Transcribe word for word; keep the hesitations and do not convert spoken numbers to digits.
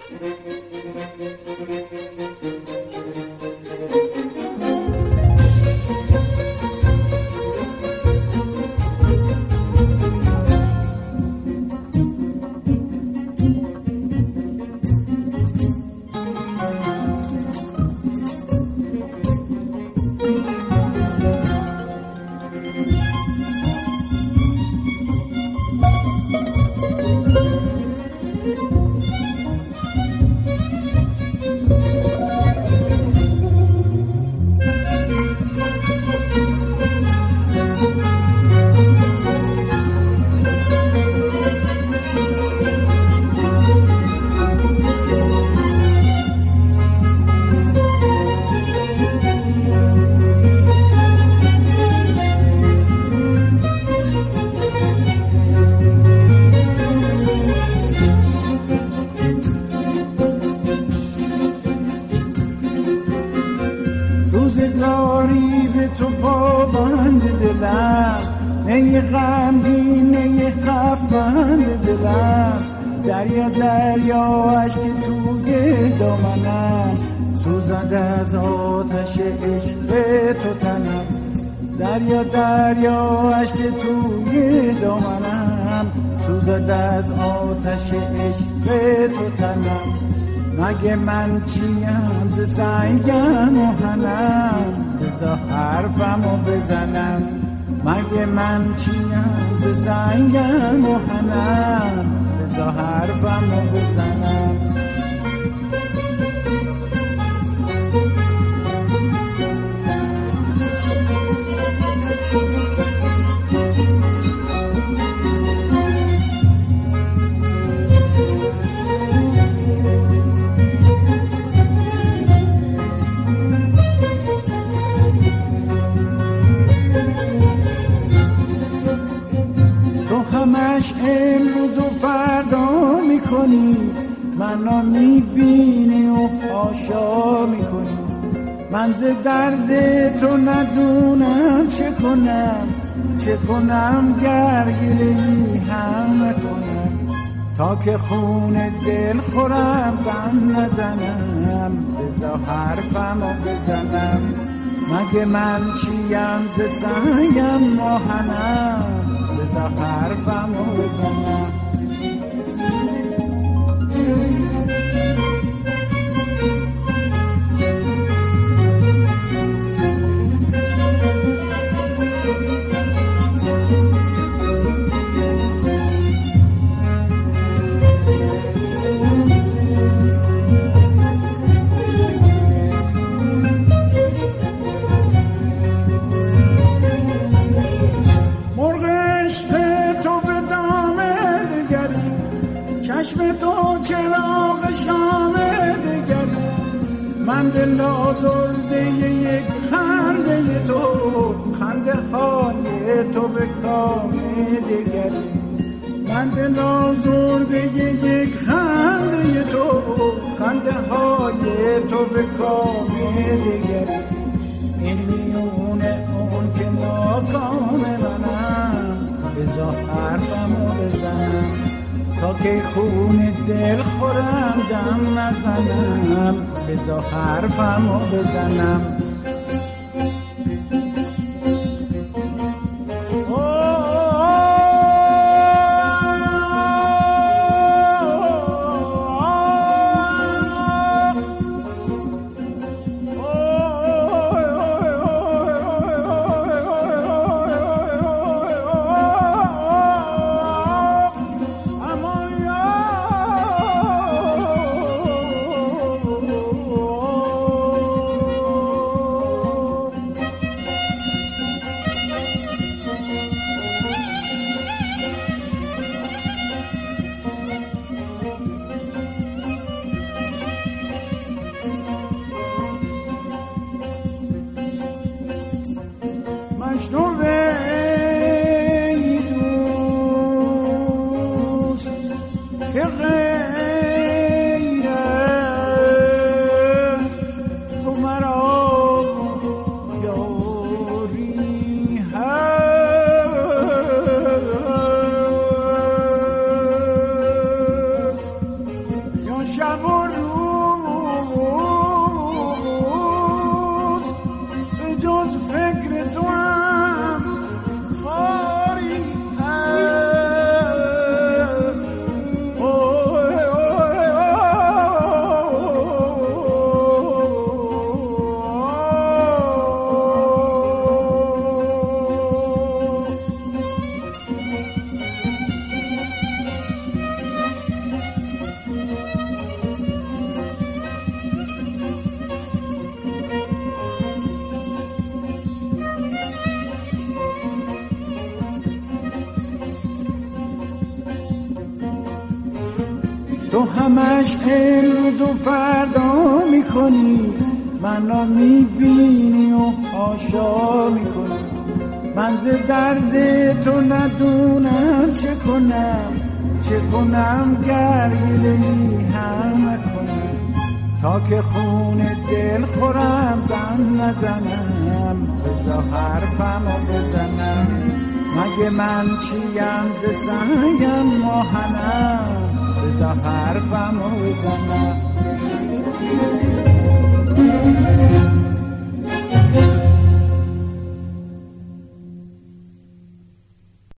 ای غمگین ای خفند دلم، دریا دریا اشک توی دامنم، سوزد از آتش عشق تو تنم. دریا دریا اشک توی دامنم، سوزد از آتش عشق تو تنم. مگه من چیم ز سنگم و حنم، بذار حرفمو بزنم. مگه من چیم ز سنگم و حنم، بذار حرفمو بزنم. امروز و فردا میکنی، منو میبینی و حاشا میکنی. من ز درد تو ندونم چه کنم، چه کنم گرگیری هم نکنم. تا که خون دل خورم غم نزنم، بذار حرفمو بزنم. مگه من چیم ز سنگم و حنم، بذار حرفمو بزنم. من دل آزرده یک خنده تو، خنده های تو به کام دیگری. من دل آزرده یک خنده تو، خنده های تو به کام دیگری. این میونه اون که ناکام منم، بذار حرفمو بزنم. تا که خون دل خورم دم نزنم، بذار حرفمو بزنم. J'avoue تو همش امروز و فردا میکنی، منو میبینی و آشا میکنی. من ز درد تو ندونم چه کنم، چه کنم گریلی هم کنم، تا که خون دل خورم دم نزنم، بزا حرفمو بزنم. مگه من چیم ز سنگم ماهنم، بزا حرفمو بزنم.